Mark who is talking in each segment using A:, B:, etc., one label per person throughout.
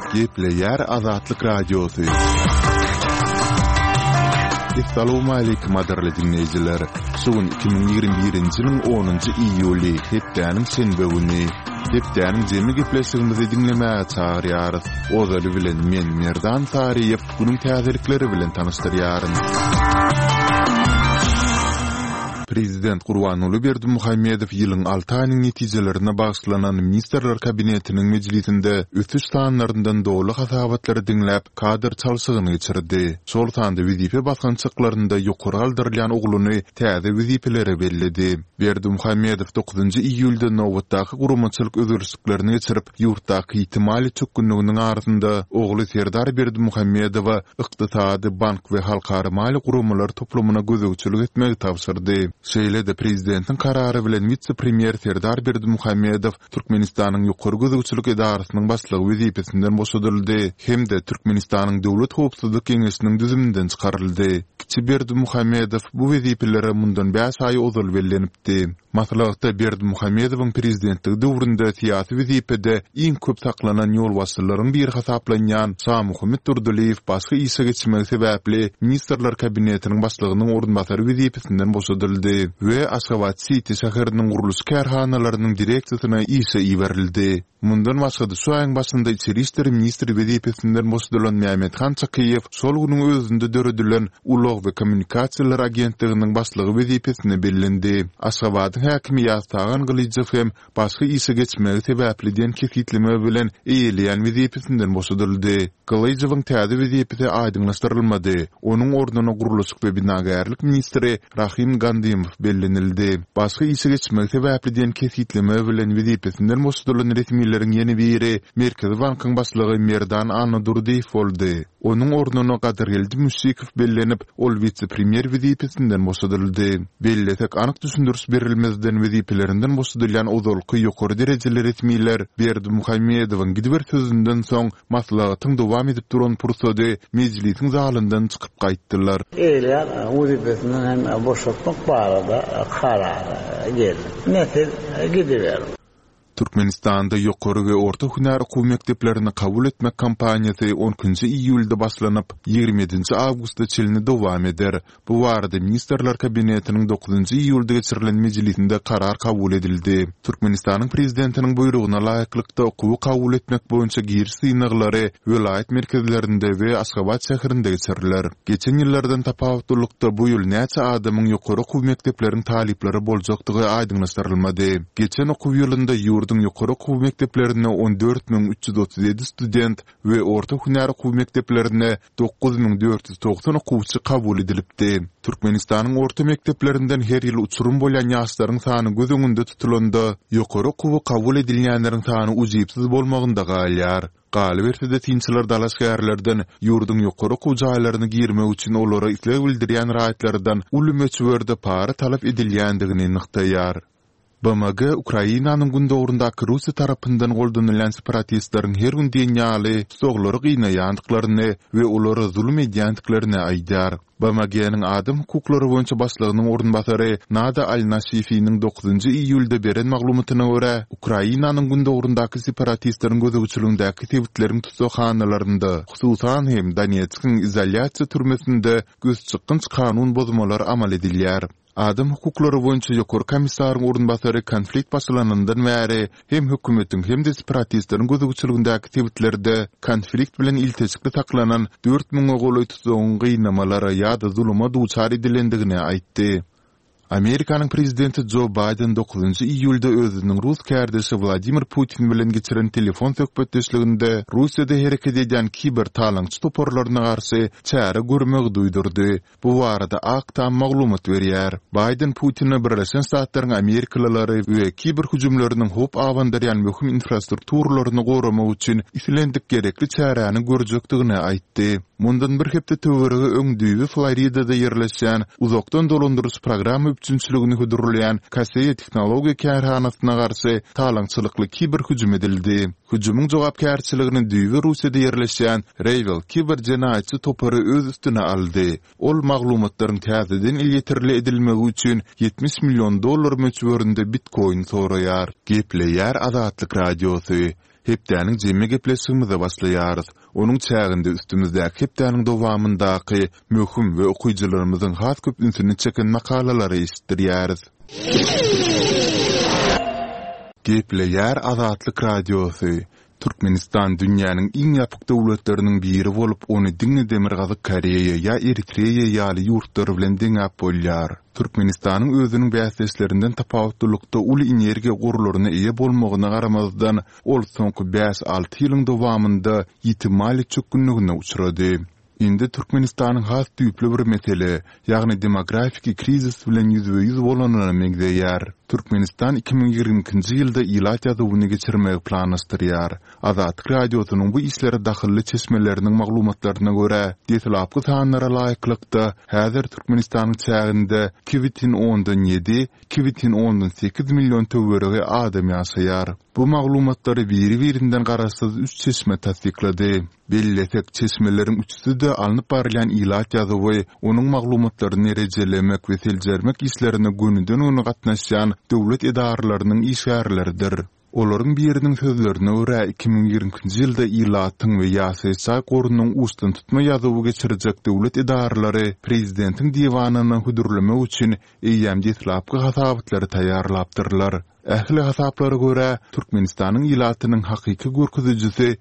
A: Gepleyer Azatlyk Radiosu. Assalamu alaykum adarly dinleyijiler. Sugun 2021-nji ýylyň 10-njy iýuly hepdäniň şenbe güni. Hepdäniň jemi gepleşigimizi dinlemäge çagyrýarys. Ozaly bilen men Merdan Tariýew bunyň täzelikleri bilen tanyşdyrýaryn. Prezident Gurbanuly Berdimuhammedow ýylyň 6 aýynyň netijelerine bagyşlanan Ministrler Kabinetiniň mejlisinde ötüş sanlaryndan dowly hasabatlary diňläp kadr çalşygyny geçirdi. Şol sanda wezipe basgançyklarynda ýokary aldyrylýan ogluny täze wezipelere bellidi. Berdimuhammedow 9-njy iýulda nowatdaky guramaçylyk özgürlüklerini geçirip ýurtdaky ihtimali çökünliginiň arasynda ogly Serdar Berdimuhammedowa ykdysady, bank we halkara mali guramalar toplumyna gözegçilik etmegi tapşyrdy. Şeýle-de prezidentiň karary bilen vice-premier Serdar Berdimuhammedow Türkmenistanyň ýokary gözegçilik edarasynyň başlygy wezipesinden boşadyldy hem-de Türkmenistanyň Döwlet Howpsuzlyk Geňeşiniň düzüminden çykaryldy. Kiçi Berdimuhammedow bu wezipelere mundan 5 aý ozal bellenipdi. Maslakda Berdimuhammedowyň prezidentligi döwründe siýasy wezipede iň köp saklanan ýol başçylaryň biri hasaplanýan Şah Muhammed Durduliýew başga işe geçmegi sebäpli Ministrler Kabinetiniň başlygynyň orunbasary wezipesinden boşadyldy we Aşgabat City şäheriniň guruluş kärhanalarynyň direksiýasyna işe iberildi. Mundan başga da şu aýyň başynda Içeri işleri ministri wezipesinden boşadylan Mehmethan Çakyýew şol güniň özünde döredilen Ulug we Kommunikasiýalar agentliginiň başlygy wezipesine bellendi. Aşgabatyň häkimi Ýaztagan Gylyjew hem başga işe geçmegi sebäpliden kefitleme bilen eýelýän wezipesinden boşadyldy. Gylyjewyň täze wezipesi aýdyňlaşdyrylmady. Onuň orduny guruluş we binagärlik ministri Rahim Gandiýemow bellenildi. Başga işe geçmegi sebäpliden kefitleme bilen wezipesinden boşadylan resmiýetleriň ýeni biri Merkezi Bankyň başlygy Merdan Anadurdiýew boldy. Onuň orduny Gadergeldi Müşrikow bellenip, ol vice-premier wezipesinden boşadyldy. Bellesek anyk düşündürüş berilmezden wezipelerinden boşadylýan ozalky ýokary derejeli resmiýetler Berdimuhammedowyň gidiber sözünden soň maslahatyň dowam edip duran pursady mejlisiň zalyndan çykyp gaýtdylar.
B: Eýler wezipesinden hem boşatmak barada karar geldi. Näsil gidiber.
A: Türkmenistanda ýokary we orta hünär okuw mekdeplerini kabul etmek kampaniýasy 10-njy iýulda başlanyp 27-nji awgustda çelini dowam eder. Bu barada Ministrler Kabinetiniň 9-njy iýulda geçirilen mejlisinde karar kabul edildi. Türkmenistanyň prezidentiniň buýrugyna laýyklykda okuw kabul etmek boýunça giriş synaglary welaýat merkezlerinde we Aşgabat şäherinde geçiriler. Geçen ýyllardan tapawutlykda bu ýyl näçe adamyň ýokary okuw mekdepleriniň talipleri boljakdygy aýdyňlaşdyrylmady. Geçen okuw ýylynda ýokary okuw mekdeplerine 14.337 student we orta hünär okuw mekdeplerine 9.490 okuwçy kabul edilipdi. Türkmenistanyň orta mekdeplerinden her ýyl uçurum bolýan ýaşlaryň sany göz öňünde tutulanda ýokary okuw kabul edilýänleriň sany ujypsyz bolmagynda galýar. Galy berse de tinçiler dalaş şäherlerden ýurduň ýokary okuw jaýlaryny girmek üçin olara isleg bildirýän raýatlardan ulumöçwerde para talap edilýändigini nykdaýar. BMG Ukrainanyň gündogrundaky Russiýa tarapyndan goldanılan separatistlaryň her gün dünýäli soglary gynaýandyklaryny we olary zulm edýändiklaryny aýdýar. BMG'niň adam hukuklary boýunça başlygynyň orunbasary Nada Al-Nasifiyniň 9-njy iýulda beren maglumatyna görä, Ukrainanyň gündogrundaky separatistlaryň gözegçiligindäki sebäplerini tutsaxanalarynda, hususan hem Donetskiň izolýasiýa türmesinde göz çykynç kanun bozmalar amal edilýär. Adam hukuklary boýunça ýokary komissaryň orunbasary konflikt başlanandan bäri hem hökümetiň hem de separatistlaryň gözegçiligindäki sebäplerde konflikt bilen ilteçikli taklanan 4000 goly tutsagyň gynamalara ýa-da zuluma duçar edilendigini aýtdy. Amerikanyň prezidenti Joe Biden 9-njy iýulda özüniň Rus kärdeşi Vladimir Putin bilen geçiren telefon söhbetdeşliginde Russiýada hereket edýän kiber talançy toporlaryna garşy çäre görmek duýdurdy. Bu barada akta maglumat berýär. Biden Putin'e Birleşen Ştatlaryň Amerikalylary we kiber hüjümleriniň hop awandyrýan möhüm infrastrukturalarını goramak üçin islendik gerekli çäräni görjekdigini aýtdy. Mundan bir hepde töwerege öňdüýü Floridada ýerleşýän uzakdan dolandyrys programy üçinçiligini hödürleýän Kaseya Teknologiýa kärhanasyna garşy talançylykly kiber hüjüm edildi. Hüjümüň jogapkärçiligini düýbi Russiýada ýerleşýän Rayvel kiber jenaýatçy topary öz üstüne aldy. Ol maglumatlaryň täzeden ilýetirli edilmegi üçin $70 milyon möçberinde Bitcoin soraýar. Gepleýär Azatlyk Radiosu. hepdäniň jemme gepleşigimize başlaýarys. Onuň çäginde üstümizdäki hepdäniň dowamyndaky möhüm we okuyjylarymyzyň has köp ünsini çeken makalary eşitdirýäris. Gepleýär Azatlyk Radiosu. Türkmenistan dünýäniň iň ýapyk döwletleriniň biri bolup, ony diňe demirgazy Koreýa ýa Eritreýa ýaly ýurtlar bilen deňäp bolýar. Türkmenistanyň özüniň bäsleşlerinden tapawutlykda uly energiýa gurularyna eýe bolmagyna garamazdan ol soňky 5-6 ýylyň dowamynda ýitimali çökünligine uçrady. Indi Türkmenistanyň has düýpli bir mesele, ýagny demografik krizis bilen ýüzbe-ýüz bolanyny meňzeýär. Türkmenistan 2022-nji ýylda ilaç ýazywyny geçirmek planlaşdyrýar. Azatlyk Radiosynyň bu işlere dahilli çeşmeleriniň maglumatlaryna görä, detlapky sanlara laýyklykda häzir Türkmenistanyň çäginde 2017, 2018 million töwerege adam ýaşaýar. Bu maglumatlary biri-birinden garaşsyz 3 çeşme tasdiklady. Belletek çeşmeleriň üçüsi de alınıp barılan ilaç ýazywy, onuň maglumatlaryny rejelemek we seljermek işlerine gönüden gatnaşan döwlet edaralarynyň işgärleridir. Olaryň biriniň sözlerine görä 2020-nji ýylda ilatyň we ýaşaýjak gorunyň ustun tutma ýazywy geçirjek döwlet edaralary prezidentiň diwanyny hudurlamak üçin eýýäm detlapky hasabatlary taýýarlapdyrlar. Ähli hasaplara görä Türkmenistanyň ilatynyň hakyky görkezijisi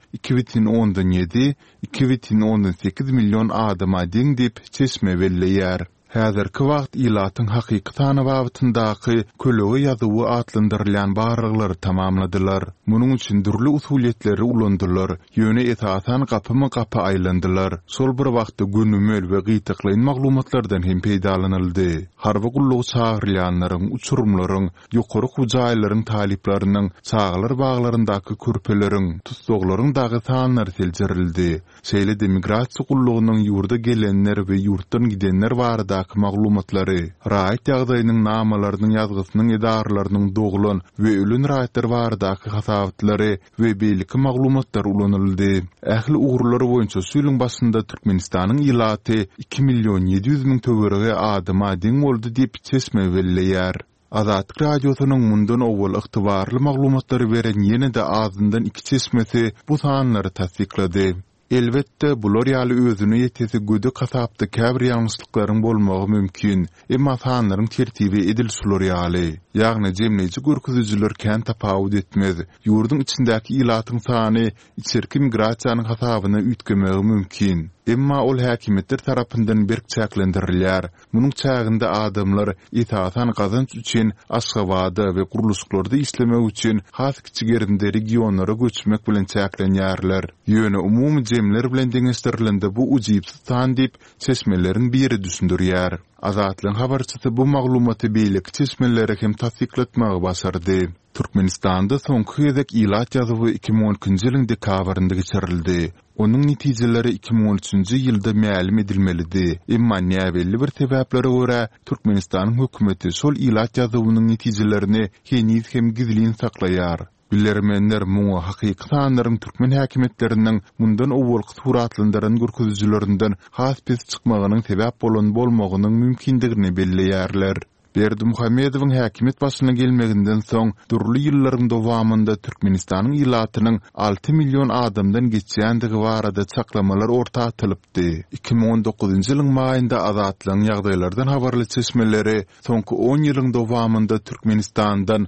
A: 2017-2018 million adama deň dip çeşme belleýär. Häzirki wagt ilatyň hakyky sany wagtyndaky kölegi ýazywy atlandyrylan barlyklary tamamladylar. Munyň üçin durly usuliyetleri ulandylar. Ýöne esasan gapy aýlandylar. Sol bir wagtda gönümel we gytyklaýan maglumatlardan hem peýdalanyldy. Harby gullugy çagyrýanlaryň, uçurumlaryň, ýokary hujaýlaryň taliplarynyň, çağlar baglaryndaky körpeleriň, tutsoglaryň dagy sanlary seljerildi. Şeýle migrasiýa gullugynyň ýurda gelenler we ýurtdan gidenler barada maglumatlary, raýat ýagdaýynyň namalarynyň ýazgysynyň edaralarynyň doglan we ölün raýatlar baradaky hasabatlary we beýleki maglumatlar ulanyldy. Ähli ugurlary boýunça süýlüň başynda Türkmenistanyň ilaty 2 million 700 000 töwerege adama deň boldy diýip çeşme belleýär. Azatlyk Radiosynyň mundan owal ygtybarly maglumatlary beren ýene-de azyndan 2 çeşmesi bu sanlary tasdiklady. Elbette bular ýaly özüne ýetesi gödü kasapda käbir ýalňyşlyklaryň bolmagy mümkin. Emma sanlaryň tertibi edilşular ýaly. Ýagny jemleýici görkezijler kän tapawut etmez. Ýurdun içindäki ilatyň sany içerki migrasiýanyň hasabyna üýtgemegi mümkin. Emma ol häkimetler tarapyndan berk çäklendirilýär. Munyň çäginde adamlar itaatan gazanç üçin Aşgabatda we guruluşlarda işlemek üçin has kiçik ýerinde regionlara göçmek bilen çäklenýärler. Ýöne umumy jemler bilen deňeşdirilende bu ujypsy san diýip çeşmeleriň biri düşündirýär. Azatlyň habarçysy bu maglumaty beýleki çeşmelere hem tasdikletmäge başardy. Türkmenistanda soňky ýezek ilaç ýazywy 2012-nji ýylyň dekabrynda geçirildi. Onuň netijeleri 2013-nji ýylda mälim edilmelidi. Emma belli bir sebäplere görä Türkmenistanyň hökümeti şol ilaç ýazywynyň netijelerini hem gizlin saklaýar. Bilermenler muňa hakyky sanlaryň türkmen häkimetlerining mundan owalky suratlandyran görkezijilerinden has pes çykmagynyň sebäp bolmagynyň mümkindigini belleýärler. Berdimuhammedowyň häkimet başyna gelmeginden soň durly ýyllaryň dowamynda Türkmenistanyň ilatynyň 6 million adamdan geçýändigi barada çaklamalar orta atylypdy. 2019-njy ýylyň maýynda azatlyň ýagdaýlardan habarly çeşmeleri soňky 10 ýylyň dowamynda Türkmenistandan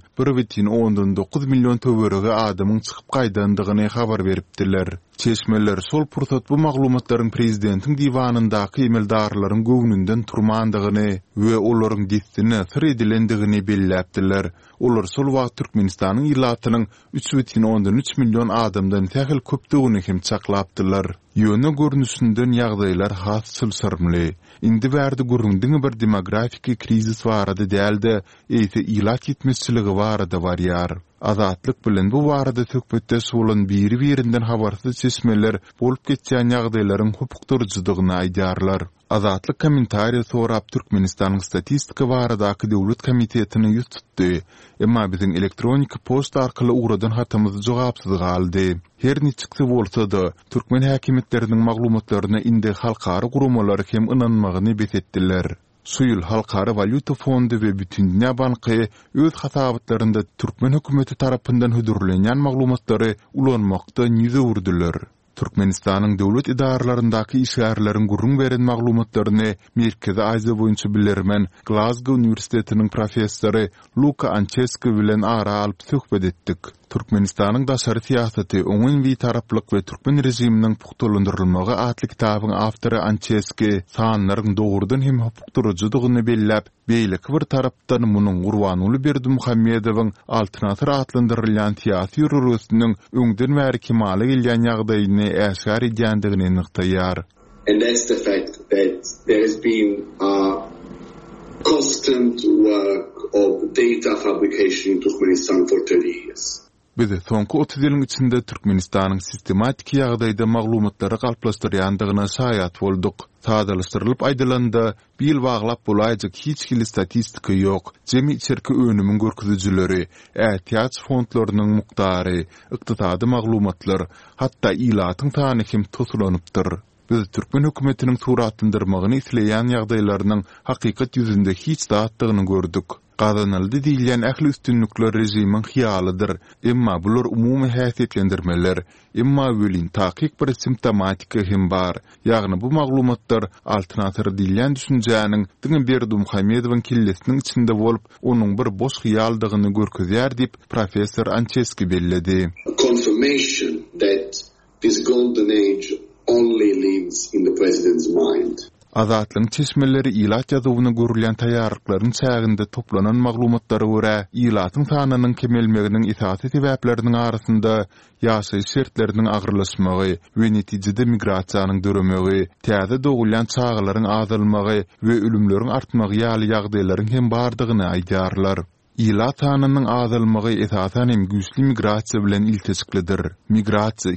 A: 1,9 million töwerege adamyň çykyp gaýdandygyny habar beripdiler. Çeşmeler sol pursat bu maglumatlaryň prezidentiň diwanyndaky emeldarlaryň göwnünden turmandygyny we olaryň destini sir edilendigini belläpdiler. Olar sol wagt Türkmenistanyň ilatynyň 3,3 million adamdan tähil köpdigini hem çaklapdylar. Ýöne görnüşinden ýagdaýlar has sylsyrmly. Indi bärde gurundyň bir demografik krizis barada däldi, eýse ilaç ýetmezçiligi barada barýar. Azatlyk bilen bu barada tökbetde sulan biri-birinden habarsyz çeşmeler bolup geçýän ýagdaýlaryň hukukdurjydygyny aýdarlar. Azatlyk kommentariýa sorap Türkmenistanyň statistika baradaky döwlet komitetini ýüz tutdy. Emma biziň elektronik post arkaly uradan hatamyz jogapsyz galdy. Her niçikse bolsa-da Türkmen häkimetleriniň maglumatlaryna indi halkary gurumlar hem ynanmagyny besetdiler. Suyul Halkara Valyuta Fondu ve bütün Dünya Bankı öz hasabatlarında Türkmen hükümeti tarafından hüdürlenen maglumatları ulanmakta yüze vurdular. Türkmenistan'ın devlet idarlarındaki işgärlerin gurrun veren maglumatlarını Merkezi Aziya boyunca bilermen Glasgow Üniversiteti'nin profesörü Luka Anceski bilen ara alıp söhbet ettik. Türkmenistan'ın daşary siyaseti, oňun bir taraplyk we Türkmen rejiminiň pukturlandyrylmagy atly kitabın awtory Anceski sanlaryň dogrudan hem hukukdurjydygyny belläp, beýleki bir tarapdan munyň Gurbanuly Berdimuhammedowyň alternatyw adlandyrylýan siyasi ýürüşiniň öňden bäri kemale gelýän ýagdaýyny äşgär edýändigini nyktaýar.
C: And that's the fact that there has been constant work of data fabrication in Turkmenistan for 30 years.
A: Bizi soňky 30 ýylyň içinde Türkmenistanyň sistematik ýagdaýda maglumatlary galplaşdyrýandygyna şaýat bolduk. Sadalaşdyrylyp aýdylanda, bir ýyl baglap bolaýjak hiç kili statistika ýok. Jemi içerki önümiň görkezüjileri, ähtiýaç fondlarynyň mukdary, ykdysady maglumatlar, hatda ilatyň sany hem tosulanypdyr. Biz Türkmen hökümetiniň suratlandyrmagyny isleýän ýagdaýlarynyň hakykat ýüzünde hiç datdygyny gördük. Gazanyldy diýilýän ähli üstünlükler rejimiň hyýalydyr. Emma bular umumy häsiýetlendirmeler, emma welin takyk bir simptomatika hem bar. Ýagny bu maglumatlar alternatyw diýilýän düşünjäniň diňe Berdimuhammedowyň killesiniň içinde bolup, onuň bir boş hyýaldygyny görkezýär diýip professor Anceski belledi.
C: Confirmation that this golden age only lives in the president's mind.
A: Azatlyň çeşmeleri ilat ýazywyna görülýän taýýarlyklaryň çäginde toplanan maglumatlary görä, ilatyň sanynyň kemelmeginiň esasy sebäpleriniň arasynda ýaşaýyş şertleriniň agyrlaşmagy we netijede migrasiýanyň döremegi, täze dogulýan çağlaryň azalmagy we ölümleriň artmagy ýaly ýagdaýlaryň hem bardygyny aýdýarlar. İlat sanynyň azalmagy esasen hem güýçli migrasiýa bilen iltisiklidir. Migrasiýa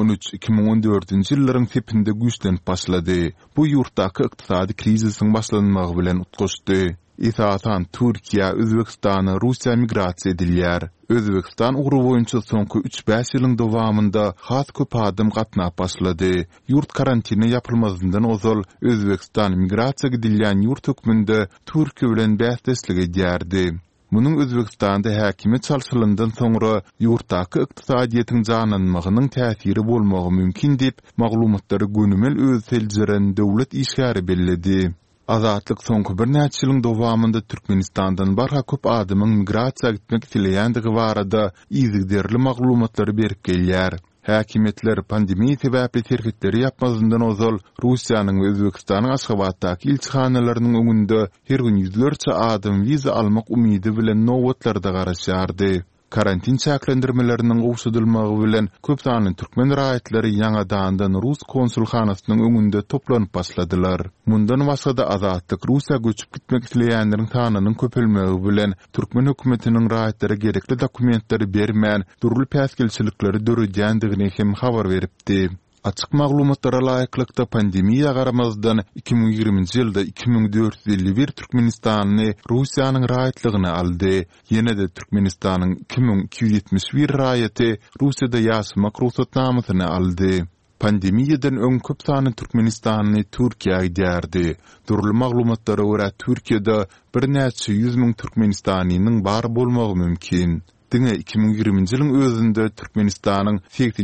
A: 2013-2014 ýyllaryň sepinde güýçlenip başlady. Bu ýurtdaky ykdysady krizisiň başlanmagy bilen utgaşdy. Esasen Türkiýe, Özbekistan, Russiýa migrasiýa edilýär. Özbekistan ugru boýunça soňky 3-5 ýylyň dowamında has köp adam gatnap başlady. Ýurt karantini ýapylmazyndan ozal Özbekistan migrasiýa edilýän ýurt hökmünde Türkiýe bilen bäsdeslik edýärdi. Munyň Özbekistanda häkimet çalşylyndan soňra ýurtdaky ykdysadyýetyň janlanmagynyň täsiri bolmagy mümkin diýip maglumatlary gönümel öz seljiren döwlet işgäri belledi. Azatlyk soňky bir näçe ýylyň dowamında Türkmenistandan barha köp adamyň migrasiýa gitmek dileýändigi barada izigderli maglumatlary berip gelýär. Häkimetler pandemiýa sebäpli terhitleri ýapmazyndan ozal Russiýanyň we Özbekistanyň Aşgabatdaky ilçihanalyrynyň öňünde her gün ýüzlerçe adam wiza almak umydy bilen nowatlarda garaşýardy. Karantin çäklendirmeleriniň gowşadylmagy bilen köp sanly türkmen raýatlary ýaňadandan Rus konsulhanasynyň öňünde toplanyp başladylar. Mundan başga da azatlyk Russiýa göçüp gitmek isleýänleriň sanynyň köpelmegi bilen türkmen hökümetiniň raýatlary gerekli dokumentleri bermän durul päsgelçilikleri dörüdýändigini hem habar beripdi. Açık maglumatlara laýyklykda pandemiýa garamazdan 2020-nji ýylda 2451 Türkmenistanyny Russiýanyň raýatlygyny aldy. Ýene-de Türkmenistanyň 2271 raýaty Russiýada ýaşamak ruhsatnamasyny aldy. Pandemiýadan öň köp sany Türkmenistanyny Türkiýe edýärdi. Durul maglumatlara görä Türkiýede bir näçe 100.000 Türkmenistanynyň bar bolmagy mümkin. Diňe 2020-nji ýylyň özünde Türkmenistanyň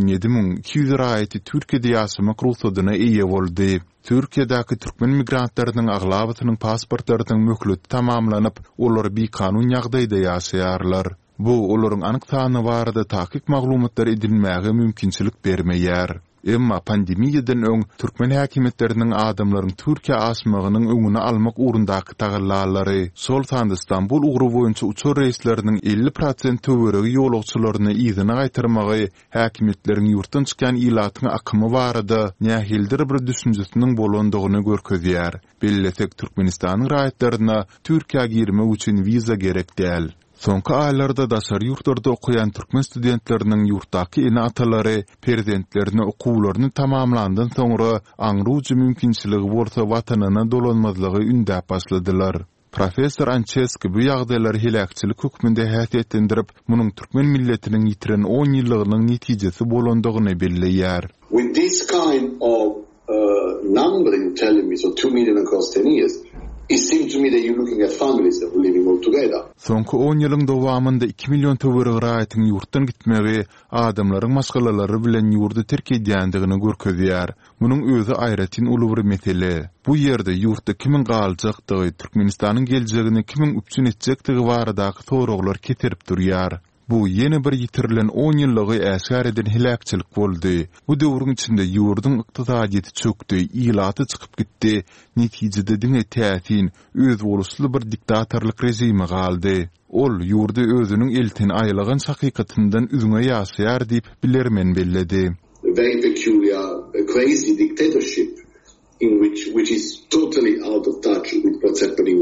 A: 87.200 raýaty Türkiýede ýaşamak ruhsatyna eýe boldy. Türkiýedäki türkmen migrantlarynyň aglabatynyň pasportlarynyň möhleti tamamlanyp, olar bir kanun ýagdaýda ýaşaýarlar. Bu olaryň anyk sany barada takyk maglumatlar edilmäge mümkinçilik bermeýär. Emma pandemiýadan öň türkmen häkimetleriniň adamlaryň Türkiýe aşmagynyň öňüne almak urundaky tagallalary, sol sanda İstanbul ugru boýunça uçur reýsleriniň 50% töweregi ýolagçylaryny ýygyna gaýtyrmagy, häkimetleriň ýurtdan çykan ilatyň akymy barada nähildir bir düşünjesiniň bolandygyny görkezýär. Bellesek Türkmenistanyň raýatlaryna Türkiýe girmek üçin viza gerek däl. Soňky aýlarda daşary ýurtlarda okuyan türkmen studentleriniň ýurtdaky ene atalary prezidentlerini okuwlaryny tamamlandan soňra aňruwjy mümkinçiligi bolsa watanyna dolanmazlygy ündäp başladylar. Professor Anceski bu ýagdaýlary helakçylyk hökmünde häsiýetlendirip, munyň türkmen milletiniň ýitiren 10 ýyllygynyň netijesi bolandygyny belleýär.
C: With this kind of numbering telling me, so 2 million across 10 years, It seems to me that you're looking at families that were living all together.
A: Soňky 10 ýylyň dowamynda 2 milyon töwere garaýatyň ýurtdan gitmegi adamlaryň maşgalalary bilen ýurdy terk edýändigini görkezýär. Munyň özü aýratyn uly bir mesele. Bu ýerde ýurtda kimin galjakdygy, Türkmenistanyň geljegini kimin üpçün etjekdigi baradaky soraglar keterip durýar. Bu yeni bir yitirilen 10 ýyllygy äsgär eden hilakçylyk boldy. Bu döwrüň içinde ýurdyň ykdysadyety çökdi, ýylaty çykyp gitdi. Netijede diňe täsin öz ulusly bir diktatorlyk rejimi galdy. Ol ýurdy özüniň eltin aýlagan hakykatyndan üzüňe ýaşaýar diýip bilermen belledi.
C: Very peculiar, crazy dictatorship which is totally out of touch with what's happening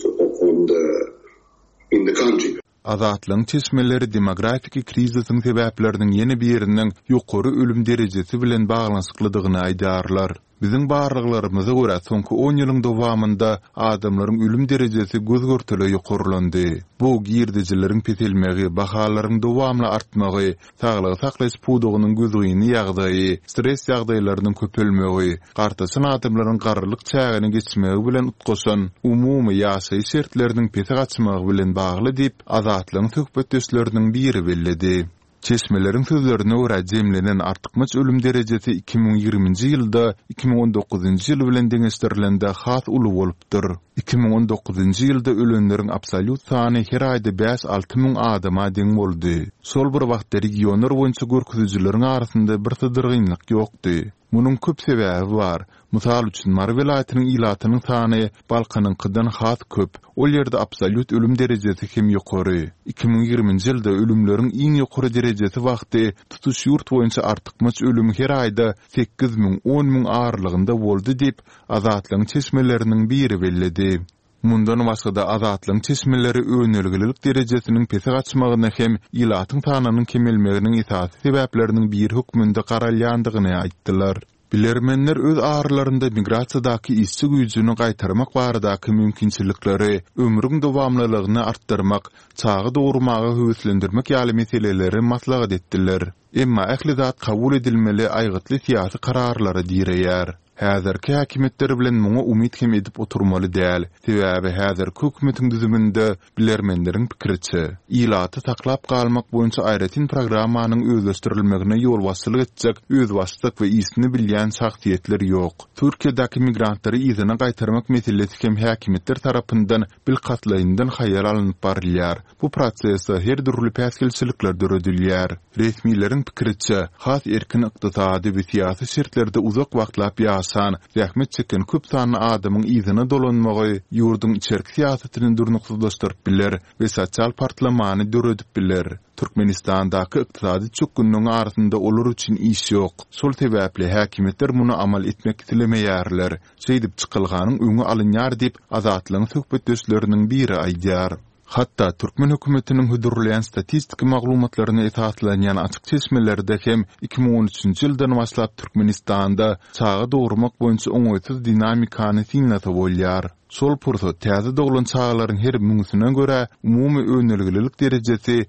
C: in the country.
A: Azatlyň çeşmeleri demografik krizisin sebäpleriniň yeni bir ýerinden ýokary ölüm derejesi bilen baglanyşyklydygyny aýdarlar. Biziň barlyklarymyza görä soňky 10 ýylyň dowamynda adamlaryň ölüm derejesi gözgörtüle ýokarylandy. Bu girdijileriň petelmegi, bahalaryň dowamly artmagy, saglygy saklaýyş pudugynyň gözüňi ýagdaýy, stres ýagdaýlarynyň köpelmegi, gartasyn adamlaryň garrylyk çägini geçmegi bilen utgaşan umumy ýaşaýyş şertleriniň pese gaçmagy bilen bagly diýip azatlyň söhbetdeşleriniň biri belledi. Çeşmelerin sözlerine göre jemlenen artykmyç ölüm derejesi 2020-nji ýylda 2019-njy ýyl bilen deňeşdirilende has uly bolupdyr. 2019-njy ýylda ölenleriň absolut sany her aýda 5-6 ming adama deň boldy. Şol bir wagtda regionlar boýunça görkezijileriň arasynda bir tydyrgynlyk ýokdy. Munyň köp sebäbi bar. Mysal üçin Mar welaýatynyň ilatynyň sany Balkanyňkydan has köp. Ol ýerde absolut ölüm derejesi hem ýokary. 2020-nji ýylda ölümleriň iň ýokary derejesi wagty tutuş ýurt boýunça artykmyç ölüm her aýda 8 ming 10 ming ağırlygynda boldy diýip azatlyň çeşmeleriniň biri belledi. Mundan başga da azatlyň çeşmeleri önelgilik derejesiniň pese gaçmagyna hem ilatyň sanynyň kemelmeginiň esasy sebäpleriniň bir hukmunda garalýandygyny aýtdylar. Bilermenler öz ağrılarında migrasiýadaky işçi güýjüni gaýtarmak baradaky mümkinçilikleri, ömrüň dowamlylygyny artdyrmak, çagy dogurmagy höwüslendirmek ýaly meseleleri maslahat etdiler. Emma ähli zat kabul edilmeli aýgytly siýasy kararlary diýerýär. Häzirki häkimetler bilen muňa umyt hem edip oturmaly däl. Sebäbi häzirki hökümetiň düzüminde bilermenleriň pikirçe, ilaty saklap galmak boýunça aýratyn programmanyň özleşdirilmegine ýol başçylyk etjek özbaşlyk we isini bilýän şahsiýetler ýok. Türkiýedäki migrantlary ýyzyna gaýtarmak meselesi hem häkimetler tarapyndan bil katlaýyndan haýal alınıp barylýar. Bu prosesde her türlü päsgelçilikler döredilýär. Resmiýetiň pikirçe, has erkin ykdysady we siýasy şertlerde uzak wagtlap zähmet çeken köp sanly adamyň ýyzyna dolanmagy ýurduň içerki siýasatyny durnuksuzlaşdyryp biler we sosial partlamany döredip biler. Türkmenistandaky ykdysady çökgünniň arasynda olar üçin iş ýok. Şol sebäpli häkimetler muny amal etmek dilemeýärler. Şeýdip çykylganyň öňe alynýar diýip azatlyň söhbetdeşleriniň biri aýdýar. Hatta Türkmen hökümetiniň hüdürleýän statistik maglumatlaryna esaslanýan açyk çeşmelerde hem 2013-nji ýyldan başlap Türkmenistanda çagy dogurmak boýunça oňoýsuz dinamikany sinlata bolýar. Şol pursa täze doglan çağlaryň her müňüsine görä umumy önelgilik derejesi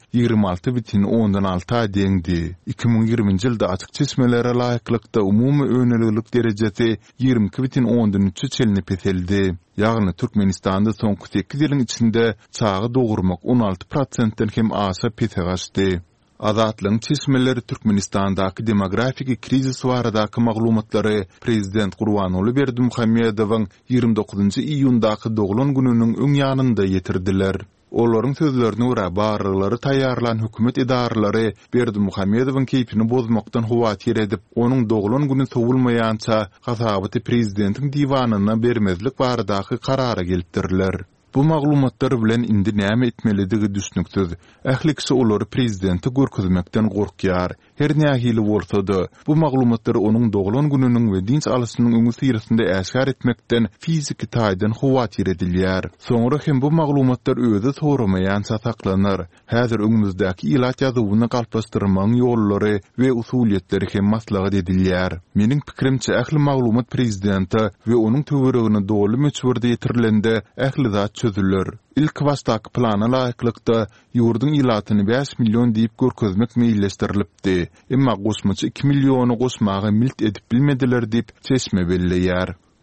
A: 26,6 deňdi. 2020-nji ýylda açyk çeşmelere laýyklykda umumy önelgilik derejesi 22,3 çelinip eseldi. Ýagny Türkmenistanda soňky 8 ýylyň içinde çagy dogurmak 16%-den hem aşa pese gaçdy. Azatlyň çeşmeleri Türkmenistandaky demografik krizis baradaky maglumatlary Prezident Gurbanuly Berdimuhammedowyň 29-njy iýundaky doglan gününiň öň ýanynda ýetirdiler. Olaryň sözlerine görä barlary taýýarlan hökümet idaralary Berdimuhammedowyň keypini bozmakdan howatýer edip, onuň doglan güni sowulmaýança gasabaty prezidentiň diwanyna bermezlik baradaky karara geltirdiler. Bu maglumatlar bilen indi näme etmelidigi düşnüksiz. Ählikse olary prezidenti görkezmekden gorkýar. Her nähili bolsa-da, bu maglumatlar onuň doglan gününiň we dinç alysynyň öňü syrasynda äsgär etmekden fiziki taýdan howatýer edilýär. Soňra hem bu maglumatlar özi soramaýança saklanar. Häzir öňümüzdäki ilat ýazywyny galpastyrmagyň ýollary we usulýetleri hem maslahat edilýär. Meniň pikirimçe ähli maglumat prezidenti we onuň töweregine dogly meçhurde ýetirilende ähli zat çözülür. İlk başdaky plana laýyklykda ýurduň ilatyny 5 milyon diýip görkezmek meýilleşdirilipdi. Emma goşmaçy 2 milyony goşmagy milt edip bilmediler diýip çeşme belleýär.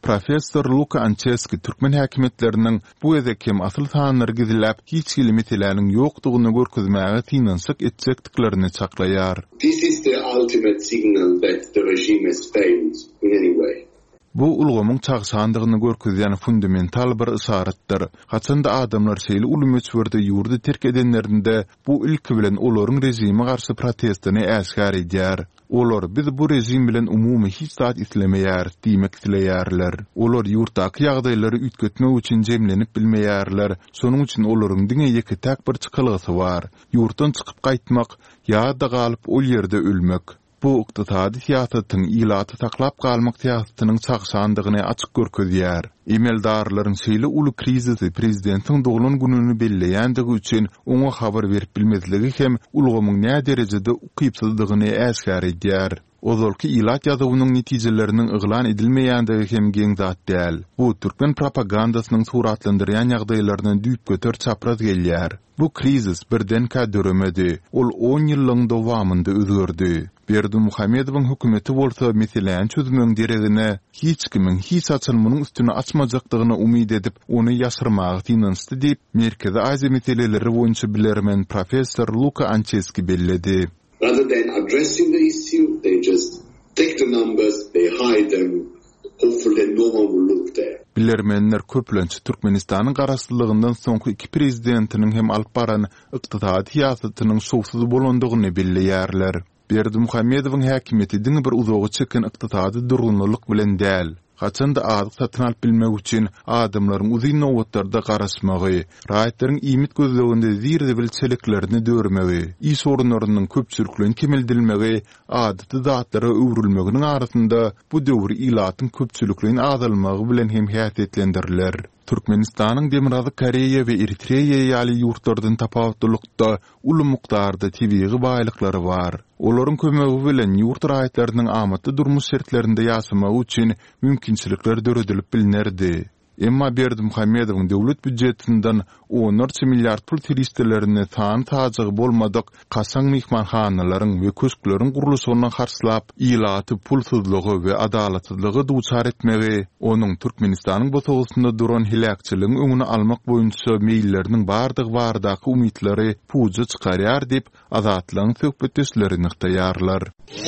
A: Professor Luka Ancheski Türkmen häkimetlerinin bu edekem asıl tanrı gidilap hiç kilimitiläriniň ýokdugyny görkezmäge tinansyk etjekdiklerini çaklaýar.
C: This is the ultimate signal that the regime has failed in any way.
A: Bu ulgamyň çagşandygyny görkezýän fundamental bir isaretdir. Haçanda adamlar şeýle ulumetswerde ýurdu terk edenlerinde bu ilki bilen olaryň rejime garşy protestini äşkar edýär. Olar biz bu rejim bilen umumy hiç zat islemeýär diýmek isleýärler. Olar ýurtdaky ýagdaýlary ütgetmek üçin jemlenip bilmeýärler. Şonuň üçin olaryň diňe ýeki täk bir çykylgysy bar. Ýurtdan çykyp gaýtmak ýa-da galyp ol ýerde ölmek. Bu iqtisadi siýasatyň ilaty taklap galmak siýasatynyň çagşandygyny açyk görkezýär. Emeldarlaryň şeýle uly krizisi prezidentiň doglan gününi belleýändigi üçin oňa habar berip bilmezligi hem ulgamyň näme derejede ukypsızdygyny äşkar edýär. Ozalky ilat ýazywynyň netijeleriniň yglan edilmeýändigi hem geň zat däl. Bu türkmen propagandasynyň suratlandyrýan ýagdaýlaryny düýp götür çapraz gelýär. Bu krizis birden-ka döremedi. Ol 10 ýyllyň dowamynda özgerdi. Berdimuhammedowyň hökümeti bolsa meselän çözümüň deregine hiç kimiň hiç açylmanyň üstüne açmajakdygyna umyd edip ony ýaşyrmagy tinançdy diýip Merkezi Aziýa meseleleri boýunça bilermen Professor Luka Ancheski belledi.
C: Rather than addressing the issue, they just take the numbers, they hide them, hopefully no one will look there.
A: Bilermenler köplençi Türkmenistanyň garaşdylygyndan soňky iki prezidentiniň hem alyp baran ykdysady siýasatynyň şowsuz bolandygyny belleýärler. Berdimuhammedowyň häkimeti diňe bir uzagy çeken ykdysady durgunlyk bilen däl. Haçanda adyk satyn alyp bilmek üçin adamlaryň uzyn nowatlarda garaşmagy, raýatlaryň iýmit gözleginde zirde bilçeliklerini dörmegi, iş sorunlarynyň köpçülüklerini kemildilmegi, adaty zatlara öwrülmeginiň arasynda bu döwür ilatyň köpçülüklerini azalmagy bilen hem häsiýetlendiriler. Türkmenistanyň Demirazy Koreýa we Eritreýa ýaly ýurtlardan tapawutlykda uly mukdarda tebii baýlyklary bar. Olaryň kömegi bilen ýurt raýatlarynyň amatly durmuş şertlerinde ýaşamagy üçin mümkinçilikler döredilip bilinerdi. Emma Berdimuhammedowyň döwlet büdjetinden 10 milliard pul turistlerini tajagy bolmadyk kasaň mehmanhanalaryň we köşkleriň gurulşyna harslap ilaty pulsuzlygy we adalatsyzlygy duçar etmegi, onuň Türkmenistanyň bosagysynda duran hilakçylygyň öňüni almak boýunça meýilleriniň bardyk umytlary puja çykarýar diýip azatlygyň söhbetdeşlerini ýaýarlar.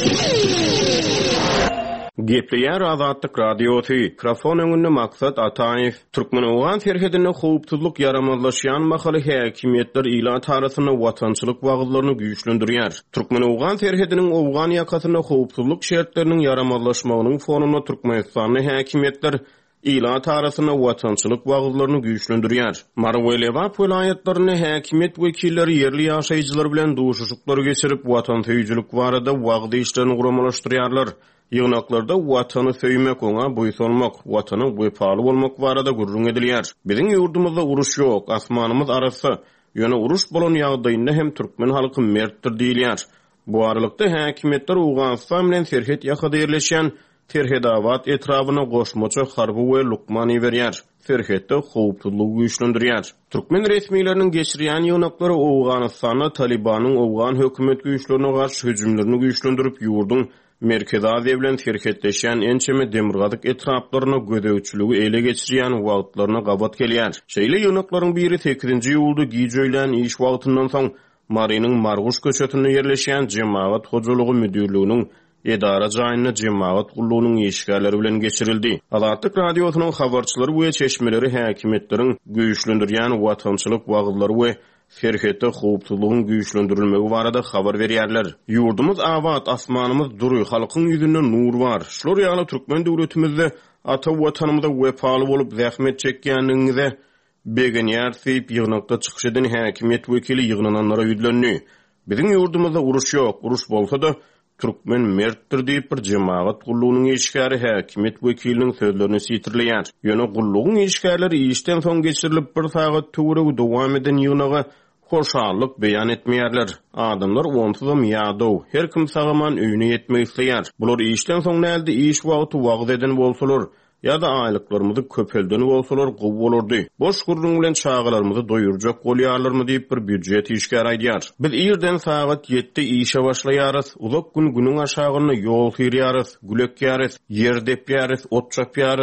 D: Gepleýär Azatlyk radiosy. Mikrofon öňünde maksat Ataýew. Türkmen owgan terhedine howpsuzlyk yaramazlaşýan mahaly häkimetler ila tarasyna watançylyk wagtlaryny güýçlendirýär. Türkmen owgan terhediniň owgan ýakasyna howpsuzlyk şertleriniň yaramazlaşmagynyň fonuna Türkmenistanyň häkimetler ila tarasyna watançylyk wagtlaryny güýçlendirýär. Marwelewa vilayatlaryny häkimet wekilleri yerli ýaşaýjylar bilen duşuşyklar geçirip watansyjylyk barada wagty işlerini guramalaşdyrýarlar. Ýygnaklarda watany söýmek, oňa boýsunmak, watanyň wepaly bolmak barada gurrun edilýär. Biziň ýurdumyzda uruş ýok, asmanymyz arasy. Ýöne uruş bolan ýagdaýynda hem türkmen halky mertdir diýilýär. Bu aralykda häkimetler Owganistan bilen serhet ýakada ýerleşýän Terhedawat etrawyna goşmaça harby we lukmany berýär. Serhetde howpsuzlygy güýçlendirýär. Türkmen resmiýetleriniň geçirýän ýygnaklary Owganistanda Talibanyň owgan hökümet güýçlerine garşy hüjümlerini güýçlendirip ýurdun Merkezi Aziýa bilen terhetleşen ençeme demirgadyk etraplaryna gödäwçiligi ele geçirýän wagtlaryna gabat gelýär. Şeýle ýygnaklaryň biri 8-nji ýylda giýjeýlen iş wagtyndan soň Marynyň Marguş köçetinde ýerleşýän Jemaat hojalygy müdürliginiň edara jaýyna jemaat gullugynyň işgärleri bilen geçirildi. Azatlyk radiosynyň habarçylary we çeşmeleri häkimetleriň güýçlendirýän watançylyk wagtlary we serhette howpsuzlygyň güýçlendirilmegi barada habar berýärler. Ýurdumyz awat, asmanymyz duruy, halkyň ýüzünde nur bar. Şol ýaly türkmen döwletimizde ata watanymyzda wepaly bolup zähmet çekýänligiňizde begenýär diýip ýygnakda çykyş eden häkimet wekili ýygnananlara ýüzlenýär. Biziň ýurdumyzda uruş ýok, uruş bolsa-da Türkmen mertdir diýip bir jemaat gullugynyň işgäri häkimet wekiliniň sözlerini sitirleýär. Ýöne gullugyň işgärleri işden soň geçirilip bir sagat töwereg dowam eden ýygnaga hoşallyk beýan etmeýärler. Adamlar onsuzam ýadow, her kim sagaman öýüne ýetmek isleýär. Bular işden soň näde iş wagty wagt eden bolsalar, ýa-da aýlyklarymyzy köpeldeni bolsalar gowy bolardy. Boş gurrun bilen çağalarymyzy doýurjak bolýarlarmy diýip bir büdjet işgär aýdýar. Biz ýerden sagat 7-de işe başlaýarys, uzak gün günüň aşagyna ýol sürýärys, gülekýärys, ýer depýärys, ot çapýarys.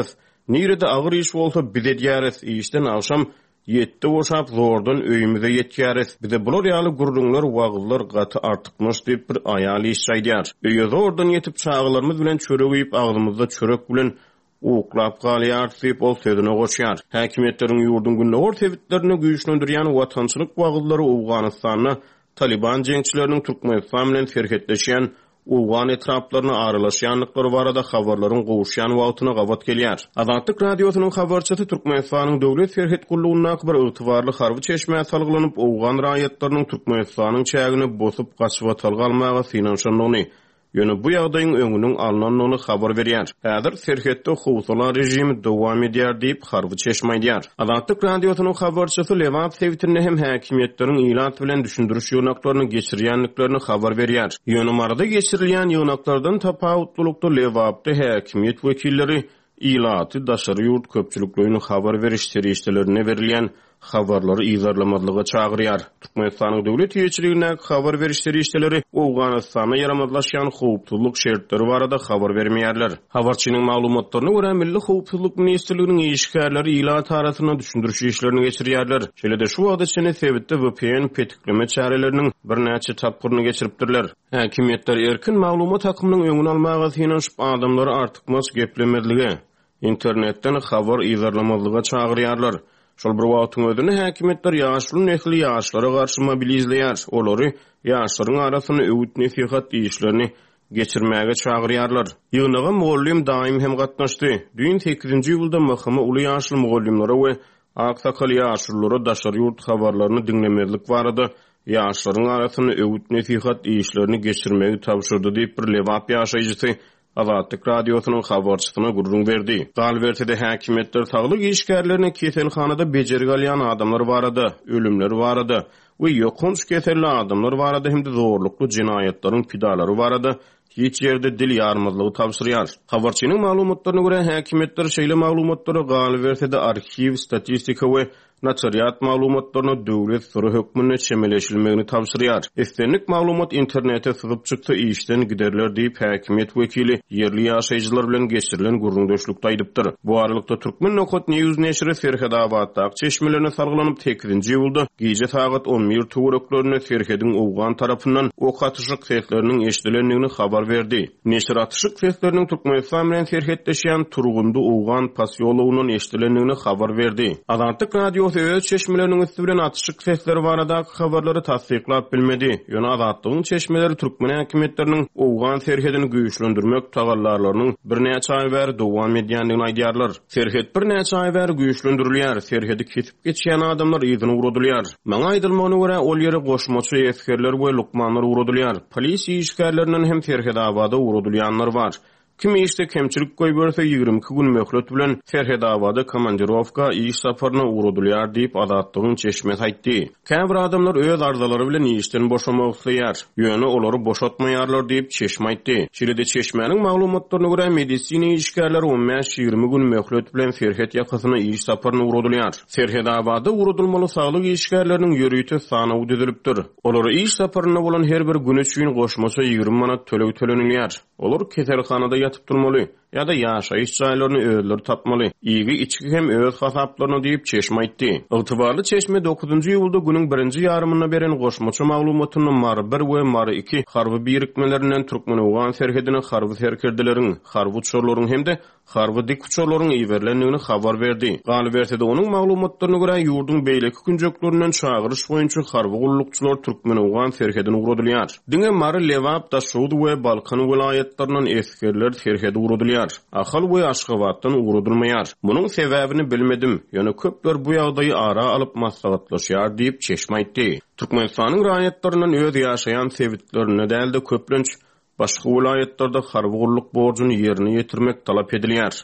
D: Nirede ağır iş bolsa bide diýäris, işden akşam 7 boşap zordan öýümüze ýetýäris. Bize bular ýaly gurrunlar, wagyllar gaty artykmış diýip bir aýaly iş aýdýar. Öýe zordan ýetip çağlarymyz bilen çörek ýyp agzymyzda çörek bilen uklap galýar diýip ol sözüne goşýar. Häkimetleriň ýurdun günnäwr tebitlerini güýçlendirýän watançylyk wagylary Awganystanyna Taliban jeňçileriniň Türkmenistan bilen ferhetleşýän Uwan etraplaryna aralaşýanlyklary barada habarlaryň gowuşýan wagtyna gawat gelýär. Azatlyk radiosynyň habarçysy Türkmenistanyň döwlet ferhet gullugyna bir ygtybarly harby çeşme salgylanyp Uwan raýatlarynyň Türkmenistanyň çägini bosup gaçyp atalgalmagy finanşanlygyny ýöne bu ýagdaýyň öňüniň alnanyny habar berýär. Häzir ferhetde howsala rejimi dowam edýär diýip harby çeşme aýdýar. Azatlyk radiosynyň habarçysy Lewat Sevitine hem häkimetleriň ilat bilen düşündiriş ýöneklaryny geçirýänliklerini habar berýär. Ýöne marada geçirilýän ýöneklerden tapawutlukda Lewatda häkimet wekilleri ilaty daşary ýurt köpçüliklerini habar beriş serişdelerine berilýän habarlary izarlamadlyga çagyrýar. Türkmenistanyň döwlet ýetirligine habar berişleri işleri Awganystana ýaramadlaşýan howpsuzlyk şertleri barada habar bermeýärler. Habarçynyň maglumatlaryna görä Milli Howpsuzlyk Ministrliginiň işgärleri ilat arasyna düşündiriş işlerini geçirýärler. Şeýle-de şu wagtda sene sebitde VPN petikleme çareleriniň bir näçe tapgyryny geçiripdirler. Häkimetler erkin maglumat hakymynyň öňüni almagy synanyşyp adamlary artykmaz geplemedligi, internetden habar izarlamadlyga çagyrýarlar. Şol bir wagtyň özünde häkimetler ýaşly nesli ýaşlara garşy mobilizleýär. Olary ýaşlaryň arasyna öwüt nesihat işlerini geçirmäge çagyrýarlar. Ýygynaga mugallim daim hem gatnaşdy. 2008-nji ýylda mahkama uly ýaşly mugallimlere we aksakal ýaşlylara daşary ýurt habarlaryny dinlemezlik barada ýaşlaryň arasyna öwüt nesihat işlerini geçirmäge tapşyrdy diýip bir Lewat ýaşaýjysy Azatlyk radiosynyň habarçysyna gurrun berdi. Galbertede häkimetler saglyk işgärlerini keselhanada bejerip alýan adamlar barada, ölümler barada we ýokunç keselli adamlar barada hem de zorlukly jinayetlaryň pidalary barada hiç ýerde dil ýarmazlygy tapşyrýar. Habarçynyň maglumatlaryna görä häkimetler şeýle maglumatlary Galbertede arxiv, statistika we Naçaryat maglumatlaryny döwlet suru hökmüne çemeleşilmegini tapşyrýar. Estenlik maglumat internete syzyp çyksa işden giderler diýip häkimet wekili yerli ýaşaýjylar bilen geçirilen gurrundaşlykda aýdypdyr. Bu aralykda Türkmen Nokot News neşri Ferhedabadda çeşmelerine sargylanyp 8-nji ýylda gece saat 11 töwereklerine Ferhedin Awgan tarapyndan ok atışyk sesleriniň eşdilenligini habar berdi. Neşir atışyk sesleriniň Türkmenistan bilen ferhetleşýän turgundy Awgan pasyologynyň eşdilenligini habar berdi. Azatlyk radio öz çeşmeleriniň üstü bilen atışyk sesleri barada habarlary tasdiklap bilmedi. Ýöne azatlygyň çeşmeleri Türkmen häkimetleriniň Awgan ferhetini güýçlendirmek tagallarlarynyň bir näçe aý bäri dowam edýändigini aýdýarlar. Ferhet bir näçe aý bäri güýçlendirilýär. Ferheti kesip geçýän adamlar ýygyny uradylýar. Maňa aýdylmagyna görä ol ýere goşmaçy eskerler we lukmanlar uradylýar. Polisiýa işgärlerinden hem Ferhedabada uradylýanlar bar. Kim işte kemçilik goý berse 22 gün möhlet bilen Ferhedabada komandirovka iş saparyna uradylýar diýip azatlygyň çeşme aýtdy. Käbir adamlar öz arzalary bilen işden boşamak isleýär. Ýöne olary boşatmaýarlar diýip çeşme aýtdy. Şeýle-de çeşmeniň maglumatlaryna görä medisina işgärleri 15-20 gün möhlet bilen Ferhet ýakasyna iş saparyna uradylýar. Ferhedabada uradylmaly saglyk işgärleriniň ýörüýte sanawy düzülipdir. Olary iş saparyna bolan her bir gün üçin goşmaça 20 manat tölenilýär. Olar keselhanada yatıp durmaly ýa-da ýaşaýyş jaýlaryny özleri tapmaly. Ýygy içki hem öz hasaplaryny diýip çeşme aýtdy. Ygtybarly çeşme 9-njy ýylda günüň 1-nji ýarymyna beren goşmaça maglumatyny mar 1 we mar 2 harby birikmelerinden Türkmen Awgan ferhetine harby serkerdeleriň, harby uçurlaryň hemde harby dik uçurlaryň iýerlendigini habar berdi. Galbertede onuň maglumatlaryna görä ýurdun beýleki günjöklerinden çagyryş boýunça harby gullukçylar Türkmen Awgan ferhetine uradylýar. Diňe mar Lewap da Şuwd we Balkan welaýatlarinyň eskerler ferhede uradylýar. Ahal we Aşgabatdan uradylmaýar. Munyň sebäbini bilmedim. Ýöne köpler bu ýagdaýy ara alyp maslahatlaşýar diýip çeşme aýtdy. Türkmenistanyň raýatlarynyň öz ýaşaýan sebitlerini dälde köplenç başga welaýatlarda harby gulluk borjyny ýerine ýetirmek talap edilýär.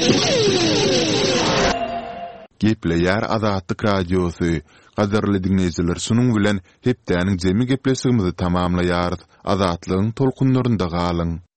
A: Gepleýär Azatlyk radiosy. Gaderli dinleýijiler, şunuň bilen hepdäniň jemi gepleşigimizi tamamlaýar. Azatlygyň tolkunlarynda galyň.